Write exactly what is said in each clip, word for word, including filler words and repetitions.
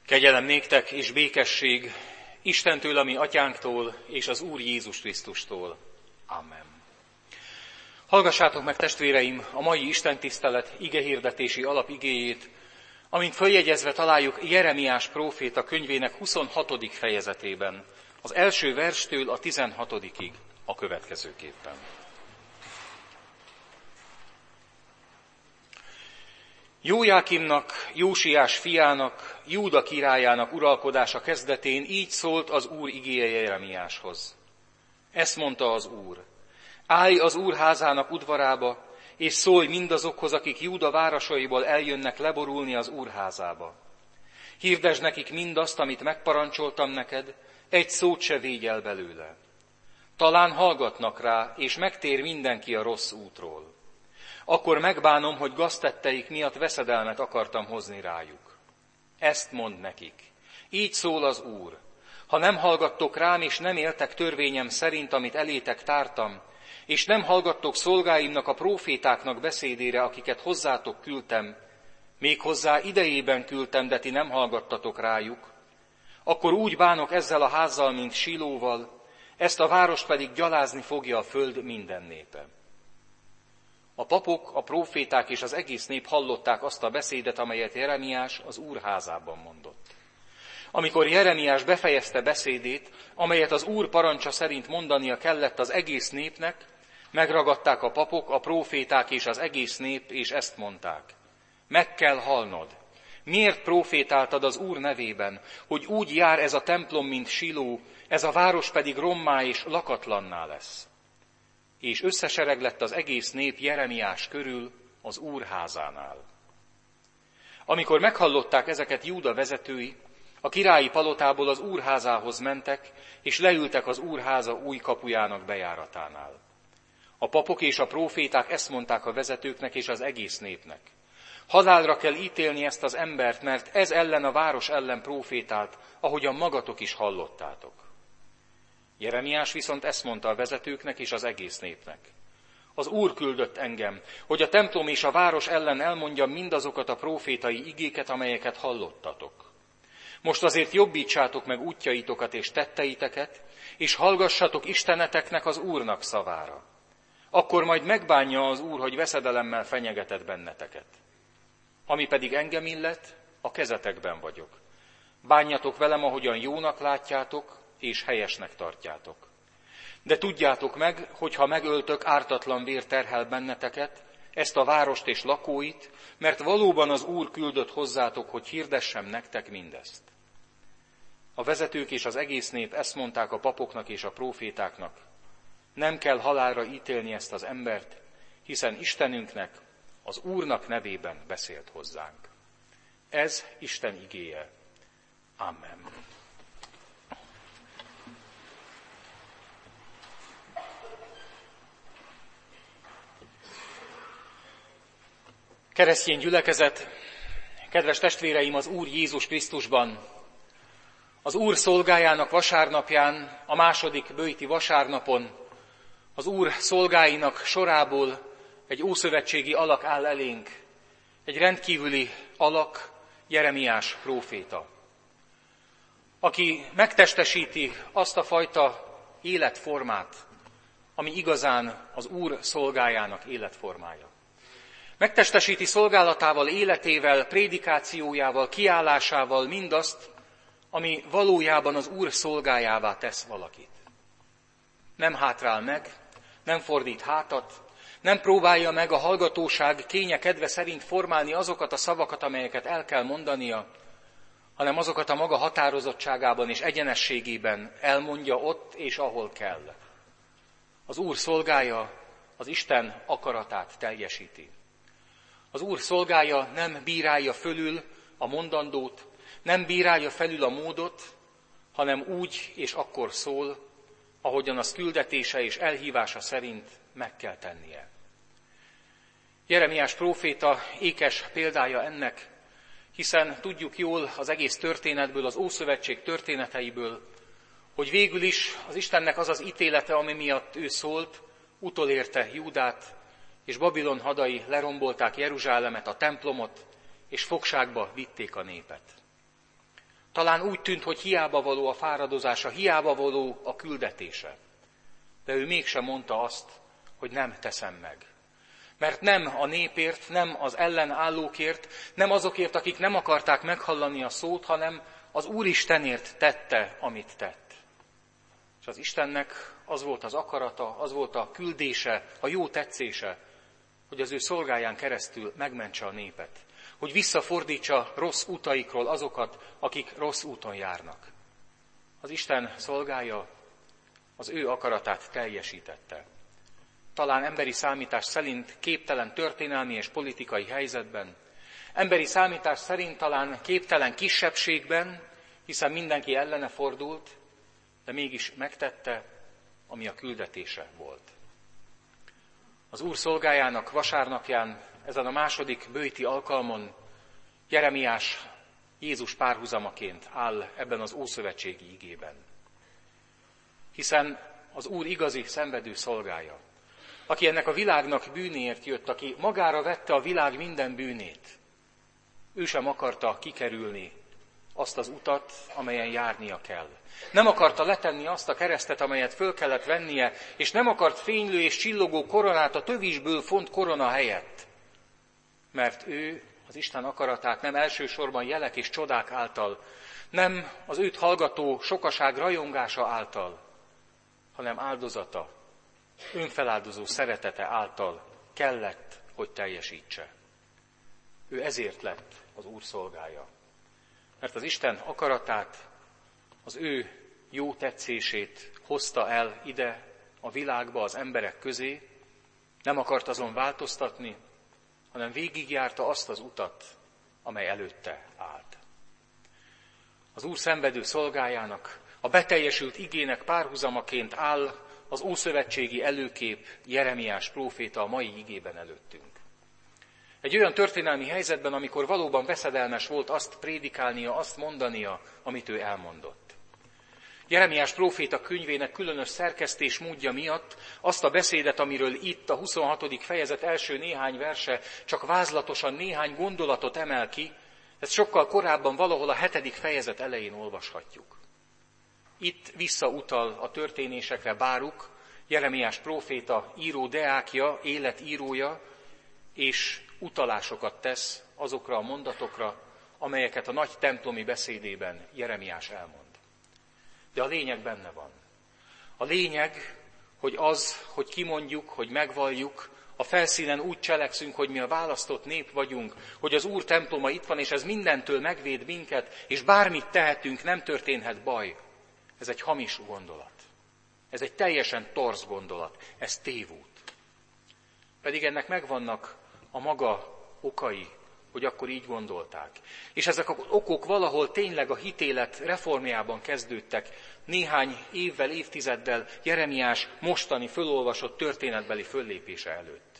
Kegyelem néktek és békesség Istentől, a mi atyánktól, és az Úr Jézus Krisztustól. Amen. Hallgassátok meg, testvéreim, a mai istentisztelet igehirdetési alapigéjét, amint följegyezve találjuk Jeremiás próféta könyvének huszonhatodik fejezetében, az első verstől a tizenhatodikig a következőképpen. Jójákimnak, Jósiás fiának, Júda királyának uralkodása kezdetén így szólt az Úr igéje Jeremiáshoz. Ezt mondta az Úr: állj az Úr házának udvarába, és szólj mindazokhoz, akik Júda városaiból eljönnek leborulni az Úr házába. Hirdesd nekik mindazt, amit megparancsoltam neked, egy szót se védj el belőle. Talán hallgatnak rá, és megtér mindenki a rossz útról. Akkor megbánom, hogy gaztetteik miatt veszedelmet akartam hozni rájuk. Ezt mondd nekik. Így szól az Úr: ha nem hallgattok rám, és nem éltek törvényem szerint, amit elétek tártam, és nem hallgattok szolgáimnak, a prófétáknak beszédére, akiket hozzátok küldtem, méghozzá idejében küldtem, de ti nem hallgattatok rájuk, akkor úgy bánok ezzel a házzal, mint Silóval, ezt a várost pedig gyalázni fogja a föld minden népe. A papok, a próféták és az egész nép hallották azt a beszédet, amelyet Jeremiás az Úr házában mondott. Amikor Jeremiás befejezte beszédét, amelyet az Úr parancsa szerint mondania kellett az egész népnek, megragadták a papok, a próféták és az egész nép, és ezt mondták: meg kell halnod. Miért prófétáltad az Úr nevében, hogy úgy jár ez a templom, mint Siló, ez a város pedig rommá és lakatlanná lesz? És összesereg lett az egész nép Jeremiás körül az Úr házánál. Amikor meghallották ezeket Júda vezetői, a királyi palotából az Úr házához mentek, és leültek az Úr háza új kapujának bejáratánál. A papok és a próféták ezt mondták a vezetőknek és az egész népnek: halálra kell ítélni ezt az embert, mert ez ellen a város ellen prófétált, ahogyan magatok is hallottátok. Jeremiás viszont ezt mondta a vezetőknek és az egész népnek: az Úr küldött engem, hogy a templom és a város ellen elmondjam mindazokat a prófétai igéket, amelyeket hallottatok. Most azért jobbítsátok meg útjaitokat és tetteiteket, és hallgassatok Isteneteknek, az Úrnak szavára. Akkor majd megbánja az Úr, hogy veszedelemmel fenyegetett benneteket. Ami pedig engem illet, a kezetekben vagyok. Bánjatok velem, ahogyan jónak látjátok, és helyesnek tartjátok. De tudjátok meg, hogy ha megöltök, ártatlan vér terhel benneteket, ezt a várost és lakóit, mert valóban az Úr küldött hozzátok, hogy hirdessem nektek mindezt. A vezetők és az egész nép ezt mondták a papoknak és a prófétáknak: nem kell halálra ítélni ezt az embert, hiszen Istenünknek, az Úrnak nevében beszélt hozzánk. Ez Isten igéje. Amen. Keresztény gyülekezet, kedves testvéreim az Úr Jézus Krisztusban, az Úr szolgájának vasárnapján, a második böjti vasárnapon, az Úr szolgáinak sorából egy ószövetségi alak áll elénk, egy rendkívüli alak, Jeremiás próféta, aki megtestesíti azt a fajta életformát, ami igazán az Úr szolgájának életformája. Megtestesíti szolgálatával, életével, prédikációjával, kiállásával mindazt, ami valójában az Úr szolgájává tesz valakit. Nem hátrál meg, nem fordít hátat, nem próbálja meg a hallgatóság kénye kedve szerint formálni azokat a szavakat, amelyeket el kell mondania, hanem azokat a maga határozottságában és egyenességében elmondja ott és ahol kell. Az Úr szolgája az Isten akaratát teljesíti. Az Úr szolgája nem bírálja fölül a mondandót, nem bírálja felül a módot, hanem úgy és akkor szól, ahogyan az küldetése és elhívása szerint meg kell tennie. Jeremiás próféta ékes példája ennek, hiszen tudjuk jól az egész történetből, az Ószövetség történeteiből, hogy végül is az Istennek az az ítélete, ami miatt ő szólt, utolérte Júdát, és Babilon hadai lerombolták Jeruzsálemet, a templomot, és fogságba vitték a népet. Talán úgy tűnt, hogy hiába való a fáradozása, hiába való a küldetése. De ő mégsem mondta azt, hogy nem teszem meg. Mert nem a népért, nem az ellenállókért, nem azokért, akik nem akarták meghallani a szót, hanem az Úristenért tette, amit tett. És az Istennek az volt az akarata, az volt a küldése, a jó tetszése, hogy az ő szolgáján keresztül megmentse a népet. Hogy visszafordítsa rossz utaikról azokat, akik rossz úton járnak. Az Isten szolgája az ő akaratát teljesítette. Talán emberi számítás szerint képtelen történelmi és politikai helyzetben, emberi számítás szerint talán képtelen kisebbségben, hiszen mindenki ellene fordult, de mégis megtette, ami a küldetése volt. Az Úr szolgájának vasárnapján, ezen a második böjti alkalmon Jeremiás Jézus párhuzamaként áll ebben az ószövetségi igében. Hiszen az Úr igazi szenvedő szolgája, aki ennek a világnak bűnéért jött, aki magára vette a világ minden bűnét, ő sem akarta kikerülni azt az utat, amelyen járnia kell. Nem akarta letenni azt a keresztet, amelyet föl kellett vennie, és nem akart fénylő és csillogó koronát a tövisből font korona helyett. Mert ő az Isten akaratát nem elsősorban jelek és csodák által, nem az őt hallgató sokaság rajongása által, hanem áldozata, önfeláldozó szeretete által kellett, hogy teljesítse. Ő ezért lett az Úr szolgája. Mert az Isten akaratát, az ő jó tetszését hozta el ide a világba, az emberek közé, nem akart azon változtatni, hanem végigjárta azt az utat, amely előtte állt. Az Úr szenvedő szolgájának, a beteljesült igének párhuzamaként áll az ószövetségi előkép Jeremiás próféta a mai igében előttünk. Egy olyan történelmi helyzetben, amikor valóban veszedelmes volt azt prédikálnia, azt mondania, amit ő elmondott. Jeremiás próféta könyvének különös szerkesztés módja miatt azt a beszédet, amiről itt a huszonhatodik fejezet első néhány verse csak vázlatosan néhány gondolatot emel ki, ezt sokkal korábban valahol a hetedik fejezet elején olvashatjuk. Itt visszautal a történésekre Báruk, Jeremiás próféta író deákja, életírója, és utalásokat tesz azokra a mondatokra, amelyeket a nagy templomi beszédében Jeremiás elmond. De a lényeg benne van. A lényeg, hogy az, hogy kimondjuk, hogy megvalljuk, a felszínen úgy cselekszünk, hogy mi a választott nép vagyunk, hogy az Úr temploma itt van, és ez mindentől megvéd minket, és bármit tehetünk, nem történhet baj. Ez egy hamis gondolat. Ez egy teljesen torz gondolat. Ez tévút. Pedig ennek megvannak a maga okai, hogy akkor így gondolták. És ezek az okok valahol tényleg a hitélet reformjában kezdődtek, néhány évvel, évtizeddel Jeremiás mostani fölolvasott történetbeli föllépése előtt.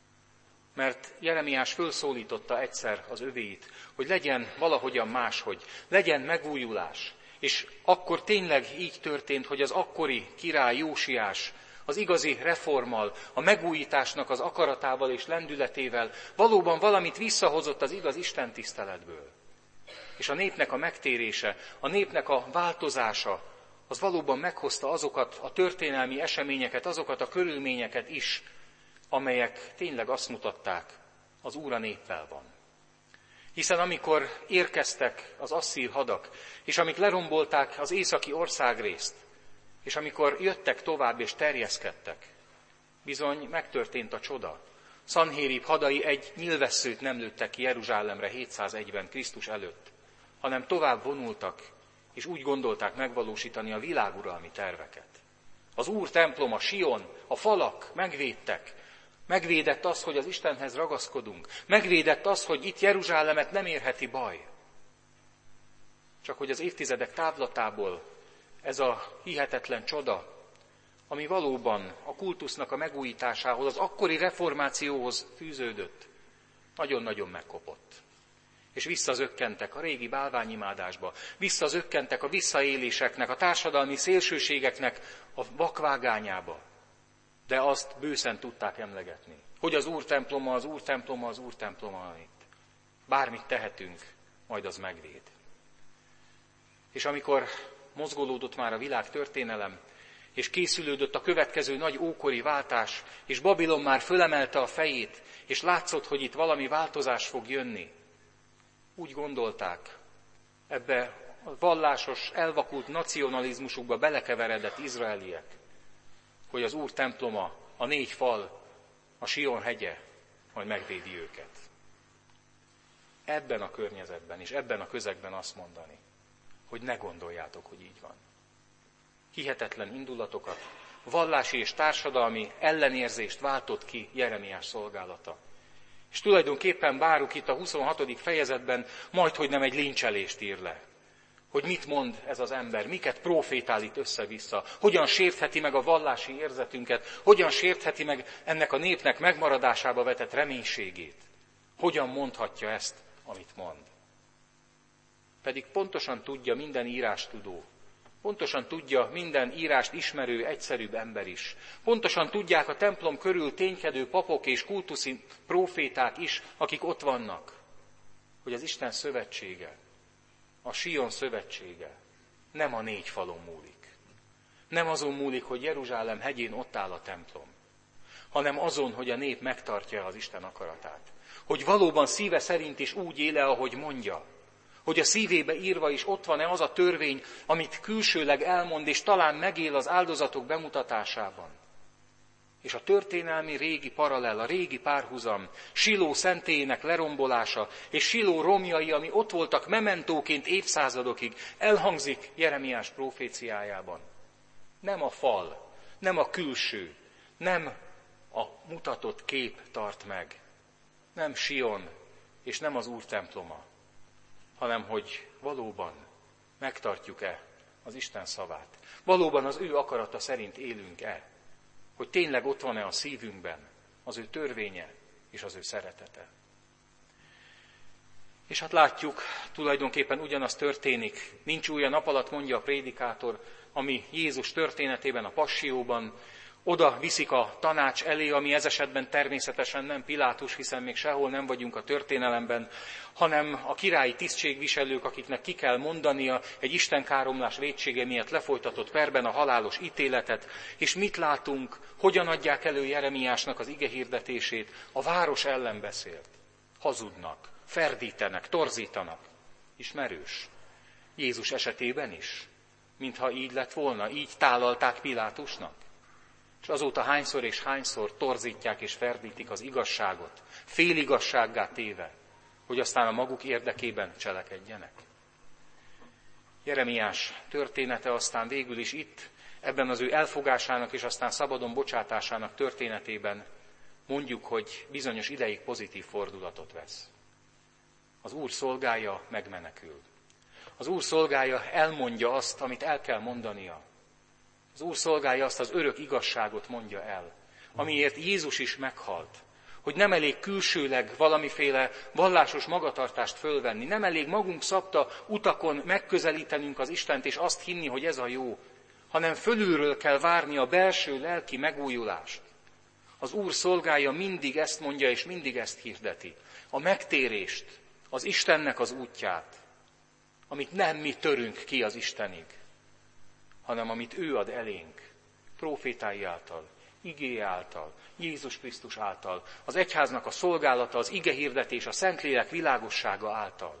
Mert Jeremiás fölszólította egyszer az övéit, hogy legyen valahogyan máshogy, legyen megújulás. És akkor tényleg így történt, hogy az akkori király Jósiás az igazi reformmal, a megújításnak az akaratával és lendületével valóban valamit visszahozott az igaz Isten tiszteletből. És a népnek a megtérése, a népnek a változása, az valóban meghozta azokat a történelmi eseményeket, azokat a körülményeket is, amelyek tényleg azt mutatták, az Úr a néppel van. Hiszen amikor érkeztek az asszír hadak, és amik lerombolták az északi országrészt, és amikor jöttek tovább és terjeszkedtek, bizony megtörtént a csoda. Szanhérib hadai egy nyilvesszőt nem lőttek ki Jeruzsálemre hétszázegyben Krisztus előtt, hanem tovább vonultak, és úgy gondolták megvalósítani a világuralmi terveket. Az Úr temploma, Sion, a falak megvédtek. Megvédett az, hogy az Istenhez ragaszkodunk. Megvédett az, hogy itt Jeruzsálemet nem érheti baj. Csak hogy az évtizedek távlatából ez a hihetetlen csoda, ami valóban a kultusznak a megújításához, az akkori reformációhoz fűződött, nagyon-nagyon megkopott. És visszazökkentek a régi bálványimádásba, visszazökkentek a visszaéléseknek, a társadalmi szélsőségeknek a vakvágányába. De azt bőszen tudták emlegetni, hogy az Úr temploma, az Úr temploma, az Úr temploma itt. Bármit tehetünk, majd az megvéd. És amikor mozgolódott már a világ történelem, és készülődött a következő nagy ókori váltás, és Babilon már fölemelte a fejét, és látszott, hogy itt valami változás fog jönni, úgy gondolták, ebbe a vallásos, elvakult nacionalizmusukba belekeveredett izraeliek, hogy az Úr temploma, a négy fal, a Sion hegye majd megvédi őket. Ebben a környezetben és ebben a közegben azt mondani, hogy ne gondoljátok, hogy így van. Hihetetlen indulatokat, vallási és társadalmi ellenérzést váltott ki Jeremiás szolgálata. És tulajdonképpen Báruk itt a huszonhatodik fejezetben majdhogy nem egy lincselést ír le. Hogy mit mond ez az ember, miket profétál itt össze-vissza, hogyan sértheti meg a vallási érzetünket, hogyan sértheti meg ennek a népnek megmaradásába vetett reménységét. Hogyan mondhatja ezt, amit mond. Pedig pontosan tudja minden írástudó, pontosan tudja minden írást ismerő, egyszerűbb ember is. Pontosan tudják a templom körül ténykedő papok és kultuszi próféták is, akik ott vannak, hogy az Isten szövetsége, a Sion szövetsége nem a négy falon múlik. Nem azon múlik, hogy Jeruzsálem hegyén ott áll a templom, hanem azon, hogy a nép megtartja az Isten akaratát. Hogy valóban szíve szerint is úgy éle, ahogy mondja. Hogy a szívébe írva is ott van-e az a törvény, amit külsőleg elmond, és talán megél az áldozatok bemutatásában. És a történelmi régi paralel, a régi párhuzam, Siló szentélyének lerombolása, és Siló romjai, ami ott voltak mementóként évszázadokig, elhangzik Jeremiás proféciájában. Nem a fal, nem a külső, nem a mutatott kép tart meg, nem Sion, és nem az Úr temploma, hanem hogy valóban megtartjuk-e az Isten szavát. Valóban az ő akarata szerint élünk-e. Hogy tényleg ott van-e a szívünkben az ő törvénye és az ő szeretete. És hát látjuk, tulajdonképpen ugyanaz történik. Nincs új a nap alatt, mondja a prédikátor, ami Jézus történetében, a Passió-ban. Oda viszik a tanács elé, ami ez esetben természetesen nem Pilátus, hiszen még sehol nem vagyunk a történelemben, hanem a királyi tisztségviselők, akiknek ki kell mondania egy istenkáromlás vétsége miatt lefolytatott perben a halálos ítéletet. És mit látunk, hogyan adják elő Jeremiásnak az ige hirdetését? A város ellen beszélt. Hazudnak, ferdítenek, torzítanak. Ismerős. Jézus esetében is. Mintha így lett volna, így tálalták Pilátusnak. És azóta hányszor és hányszor torzítják és ferdítik az igazságot, féligazsággá téve, hogy aztán a maguk érdekében cselekedjenek. Jeremiás története aztán végül is itt, ebben az ő elfogásának és aztán szabadon bocsátásának történetében mondjuk, hogy bizonyos ideig pozitív fordulatot vesz. Az Úr szolgája megmenekül. Az Úr szolgája elmondja azt, amit el kell mondania. Az Úr szolgája azt az örök igazságot mondja el, amiért Jézus is meghalt. Hogy nem elég külsőleg valamiféle vallásos magatartást fölvenni, nem elég magunk szabta utakon megközelítenünk az Istent, és azt hinni, hogy ez a jó, hanem fölülről kell várni a belső lelki megújulást. Az Úr szolgája mindig ezt mondja, és mindig ezt hirdeti. A megtérést, az Istennek az útját, amit nem mi törünk ki az Istenig, hanem amit ő ad elénk, prófétái által, igé által, Jézus Krisztus által, az egyháznak a szolgálata, az ige hirdetés, a Szentlélek világossága által.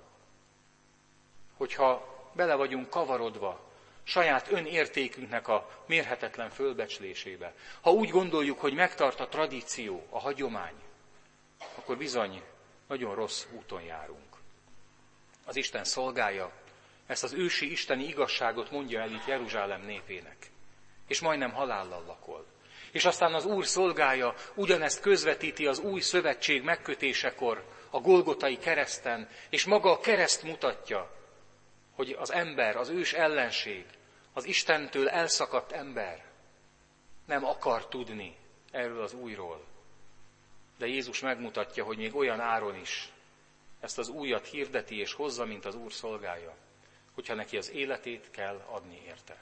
Hogyha bele vagyunk kavarodva saját önértékünknek a mérhetetlen fölbecslésébe, ha úgy gondoljuk, hogy megtart a tradíció, a hagyomány, akkor bizony nagyon rossz úton járunk. Az Isten szolgája ezt az ősi isteni igazságot mondja el itt Jeruzsálem népének, és majdnem halállal lakol. És aztán az Úr szolgája ugyanezt közvetíti az új szövetség megkötésekor, a Golgotai kereszten, és maga a kereszt mutatja, hogy az ember, az ős ellenség, az Istentől elszakadt ember nem akar tudni erről az újról. De Jézus megmutatja, hogy még olyan áron is ezt az újat hirdeti és hozza, mint az Úr szolgája, hogyha neki az életét kell adni érte.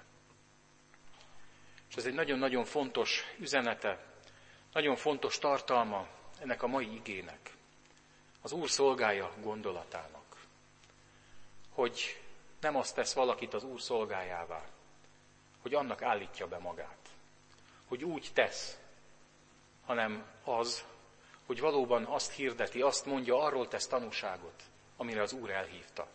És ez egy nagyon-nagyon fontos üzenete, nagyon fontos tartalma ennek a mai igének, az Úr szolgája gondolatának. Hogy nem azt tesz valakit az Úr szolgájává, hogy annak állítja be magát, hogy úgy tesz, hanem az, hogy valóban azt hirdeti, azt mondja, arról tesz tanúságot, amire az Úr elhívta.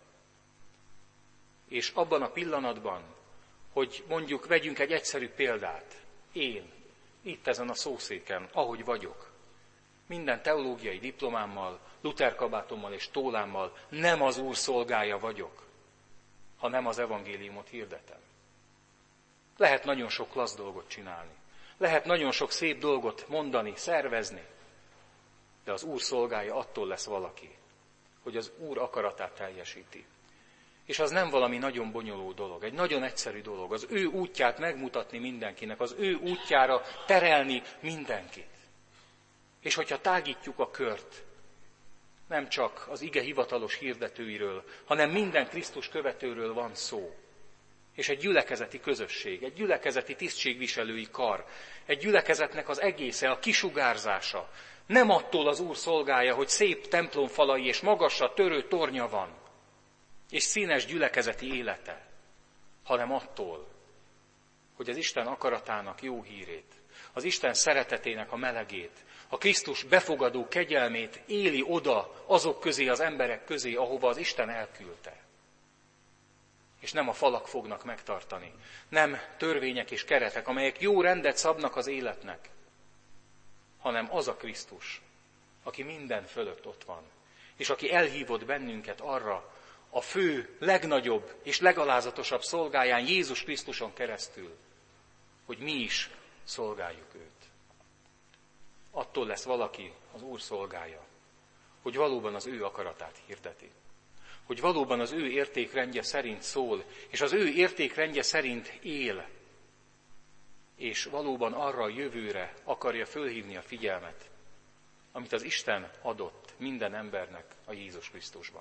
És abban a pillanatban, hogy mondjuk vegyünk egy egyszerű példát, én, itt ezen a szószéken, ahogy vagyok, minden teológiai diplomámmal, Luther-kabátommal és tólámmal nem az Úr szolgája vagyok, ha nem az evangéliumot hirdetem. Lehet nagyon sok klassz dolgot csinálni, lehet nagyon sok szép dolgot mondani, szervezni, de az Úr szolgája attól lesz valaki, hogy az Úr akaratát teljesíti. És az nem valami nagyon bonyolult dolog, egy nagyon egyszerű dolog, az ő útját megmutatni mindenkinek, az ő útjára terelni mindenkit. És hogyha tágítjuk a kört, nem csak az ige hivatalos hirdetőiről, hanem minden Krisztus követőről van szó. És egy gyülekezeti közösség, egy gyülekezeti tisztségviselői kar, egy gyülekezetnek az egésze, a kisugárzása nem attól az Úr szolgája, hogy szép templomfalai és magasra törő tornya van, és színes gyülekezeti élete, hanem attól, hogy az Isten akaratának jó hírét, az Isten szeretetének a melegét, a Krisztus befogadó kegyelmét éli oda azok közé, az emberek közé, ahova az Isten elküldte. És nem a falak fognak megtartani, nem törvények és keretek, amelyek jó rendet szabnak az életnek, hanem az a Krisztus, aki minden fölött ott van, és aki elhívott bennünket arra, a fő, legnagyobb és legalázatosabb szolgáján, Jézus Krisztuson keresztül, hogy mi is szolgáljuk őt. Attól lesz valaki az Úr szolgája, hogy valóban az ő akaratát hirdeti. Hogy valóban az ő értékrendje szerint szól, és az ő értékrendje szerint él, és valóban arra a jövőre akarja fölhívni a figyelmet, amit az Isten adott minden embernek a Jézus Krisztusban.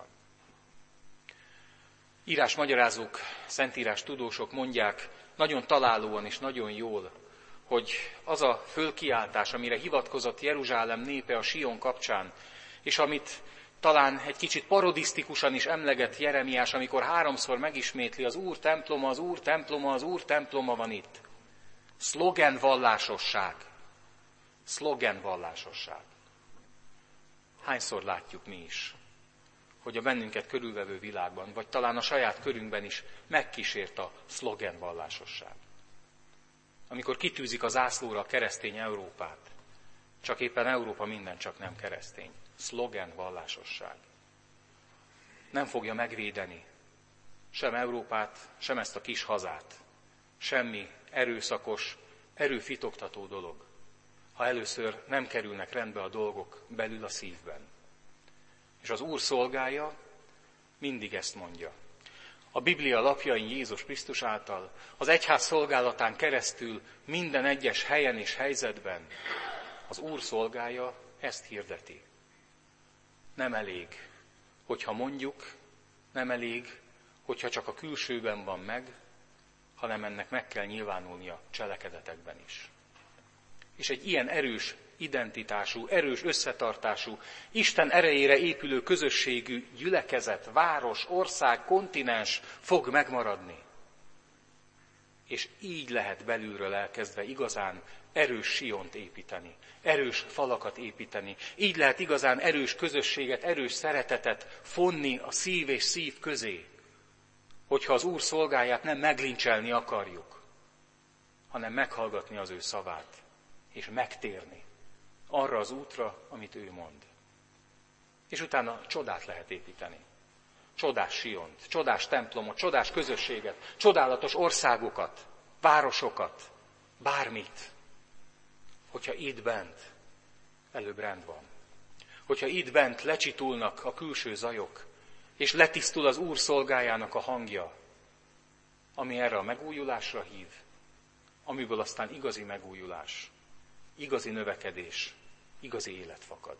Írásmagyarázók, szentírás tudósok mondják nagyon találóan és nagyon jól, hogy az a fölkiáltás, amire hivatkozott Jeruzsálem népe a Sion kapcsán, és amit talán egy kicsit parodisztikusan is emleget Jeremiás, amikor háromszor megismétli, az Úr temploma, az Úr temploma, az Úr temploma van itt. Szlogenvallásosság. Szlogenvallásosság. Hányszor látjuk mi is, hogy a bennünket körülvevő világban, vagy talán a saját körünkben is megkísért a szlogenvallásosság. Amikor kitűzik a zászlóra a keresztény Európát, csak éppen Európa minden csak nem keresztény. Szlogenvallásosság. Nem fogja megvédeni sem Európát, sem ezt a kis hazát. Semmi erőszakos, erőfitoktató dolog, ha először nem kerülnek rendbe a dolgok belül a szívben. És az Úr szolgája mindig ezt mondja. A Biblia lapjain Jézus Krisztus által, az egyház szolgálatán keresztül minden egyes helyen és helyzetben az Úr szolgája ezt hirdeti. Nem elég, hogyha mondjuk, nem elég, hogyha csak a külsőben van meg, hanem ennek meg kell nyilvánulnia a cselekedetekben is. És egy ilyen erős identitású, erős összetartású, Isten erejére épülő közösségű gyülekezet, város, ország, kontinens fog megmaradni. És így lehet belülről elkezdve igazán erős Siont építeni, erős falakat építeni. Így lehet igazán erős közösséget, erős szeretetet fonni a szív és szív közé, hogyha az Úr szolgáját nem meglincselni akarjuk, hanem meghallgatni az ő szavát, és megtérni arra az útra, amit ő mond. És utána csodát lehet építeni. Csodás Siont, csodás templomot, csodás közösséget, csodálatos országokat, városokat, bármit. Hogyha itt bent előbb rend van. Hogyha itt bent lecsitulnak a külső zajok, és letisztul az Úr szolgájának a hangja, ami erre a megújulásra hív, amiből aztán igazi megújulás, igazi növekedés, igazi élet fakad.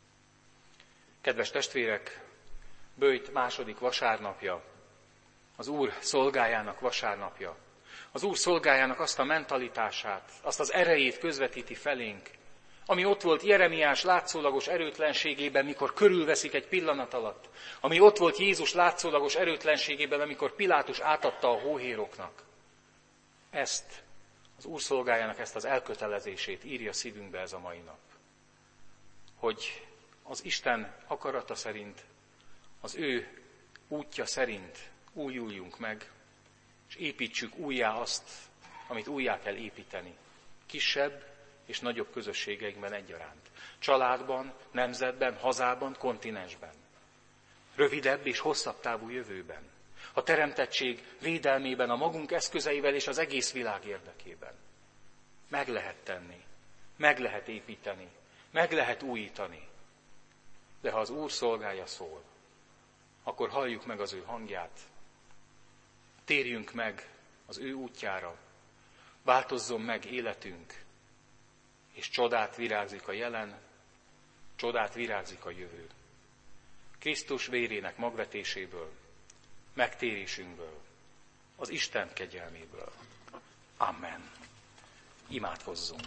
Kedves testvérek, Böjt második vasárnapja, az Úr szolgájának vasárnapja, az Úr szolgájának azt a mentalitását, azt az erejét közvetíti felénk, ami ott volt Jeremiás látszólagos erőtlenségében, mikor körülveszik egy pillanat alatt, ami ott volt Jézus látszólagos erőtlenségében, amikor Pilátus átadta a hóhéroknak. Ezt, az Úr szolgájának ezt az elkötelezését írja szívünkbe ez a mai nap. Hogy az Isten akarata szerint, az ő útja szerint újuljunk meg, és építsük újjá azt, amit újjá kell építeni. Kisebb és nagyobb közösségeinkben egyaránt. Családban, nemzetben, hazában, kontinensben. Rövidebb és hosszabb távú jövőben. A teremtettség védelmében, a magunk eszközeivel és az egész világ érdekében. Meg lehet tenni, meg lehet építeni, meg lehet újítani. De ha az Úr szolgája szól, akkor halljuk meg az ő hangját, térjünk meg az ő útjára, változzon meg életünk, és csodát virágzik a jelen, csodát virágzik a jövő. Krisztus vérének magvetéséből, megtérésünkből, az Isten kegyelméből. Amen. Imádkozzunk.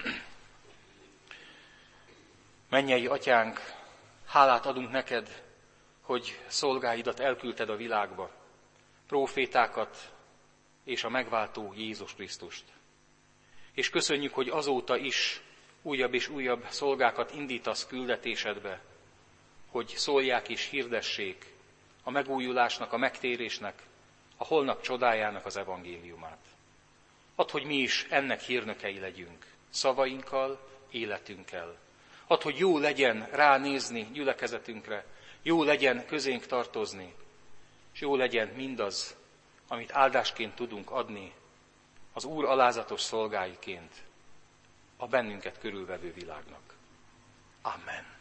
Mennyei Atyánk, hálát adunk neked, hogy szolgáidat elküldted a világba, prófétákat és a megváltó Jézus Krisztust. És köszönjük, hogy azóta is újabb és újabb szolgákat indítasz küldetésedbe, hogy szólják és hirdessék a megújulásnak, a megtérésnek, a holnap csodájának az evangéliumát. Add, hogy mi is ennek hírnökei legyünk, szavainkkal, életünkkel. Add, hogy jó legyen ránézni gyülekezetünkre, jó legyen közénk tartozni, és jó legyen mindaz, amit áldásként tudunk adni az Úr alázatos szolgáiként a bennünket körülvevő világnak. Amen.